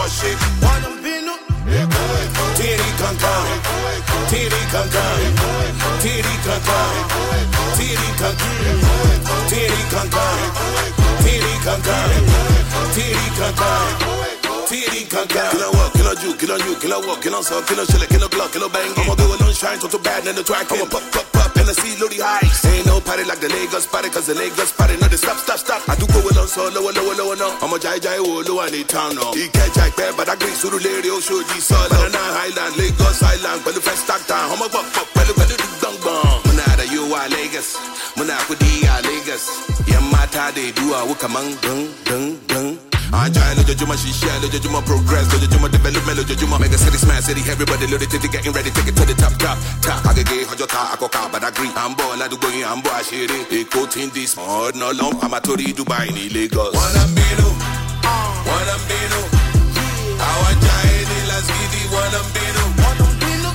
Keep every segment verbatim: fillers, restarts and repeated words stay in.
ṣe. Wanna bínú. Tiri kankan. Tiri kankan. Tiri kankan. Tiri kankan. Tiri kankan. Tiri kankan. Tiri kankan. Tiri kankan. Kill on work, kill on you, kill on you, kill on walk, kill on soul, kill on shit, kill on block, kill on bang. I'ma go alone, shine, so too bad, and the track. I'ma pop, pop, pop, and I see loady highs. Ain't no party like the Lagos party, cause the Lagos party, no, they stop, stop, stop. I do go alone, so lower, lower, lower, no. I'ma jai, jai, oh, lower, need town, no. He can't jack there, but I agree, so the lady, oh, show you solo. Banana Highland, Lagos Island, but the first stock down. I'ma pop, pop, well, well, do dung bang. Manada, you are Lagos. Manakudi, are Lagos. Yamata, they do, I will come on, dung, dung, dung. I try to judge my share, judge my progress, judge my development, judge my mega city, smart city, everybody loaded to getting ready, take it to the top, top, top. I get Hajota, I coca, but I agree. I'm born, I do go in, I'm born, I share it. A coat in this mod, no long, I'm a Tori Dubai, in Lagos. Wanna be no, wanna be no. Our giant in Las Gidi, wanna be no, wanna be no,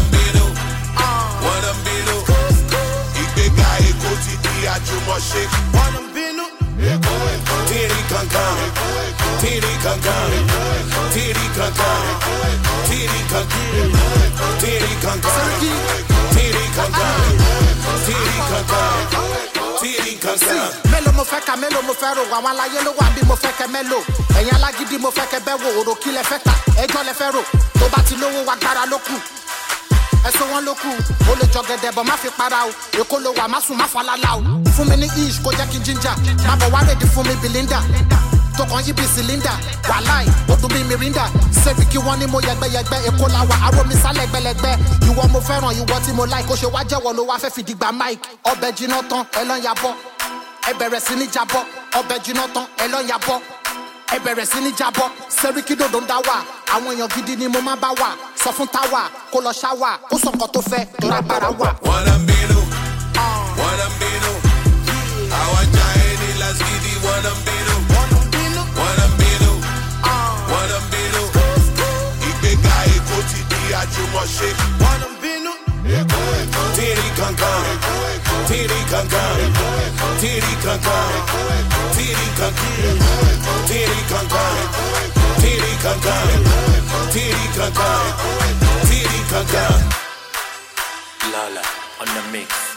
wanna be no. If the guy, a coat in the Ajuma shake, wanna be no. Tiri kankan, tiri kankan, tiri kankan, tiri kankan, tiri kankan, tiri kankan, tiri kankan, tiri kankan. Mélòó mo fẹ́ ka mélòó mo fẹ́ ro àwọn aláyé ló wà bí mo fẹ́ kẹ́ mélòó. Ẹ̀yin alágídí mo fẹ́ kẹ́ bẹ́ wo òrò kí lẹ fẹ́ ta ẹjọ́ lẹ fẹ́ rò tó bá ti lówó wa gbára ló kù. Ẹ̀sùn wọn ló kù ó lè jọ gẹ̀dẹ̀ bọ̀ má fi para o èkó ló wà má sùn má falala o. Fún mi ní ish kó jẹ́ kí n ginger má bọ̀ wá rèdí fún mi Belinda. Tó kàn yí bí cylinder wàláì ó dùn bí Mirinda. Sẹ́fì kí wọ́n ní mo yẹgbẹ́yẹgbẹ́ èkó la wà aró mi sálẹ̀ gbẹlẹgbẹ́. Ìwọ mo fẹ́ràn ìwọ tí mo like ó ṣe wá jẹ́wọ́ ló wá fẹ́ fi dìgbà mic. Ọbẹ̀ jiná tán ẹ lọ́n ya bọ́ ẹ bẹ̀rẹ̀ sí ní jabọ́ ọbẹ̀ jiná tán ẹ lọ́n ya bọ́ ẹ bẹ̀rẹ̀ sí ní jabọ́. Sẹ́ríkì dòdò ń dá wà àwọn èèyàn gidi ni mo máa bá wà sọ fún táwà kó lọ ṣáwà kó sọ̀kọ̀ tó fẹ́ tó lágbára wà. Wanna be no, wanna be no. Our giant in Las Gidi, wanna be no, wanna be no, wanna be no, wanna be no. If the guy go to the Ajuma shake, wanna be no. Tiri kankan, tiri kankan, tiri kankan, tiri kankan, tiri kankan, tiri kankan, tiri kankan, tiri kankan. Lala on the mix.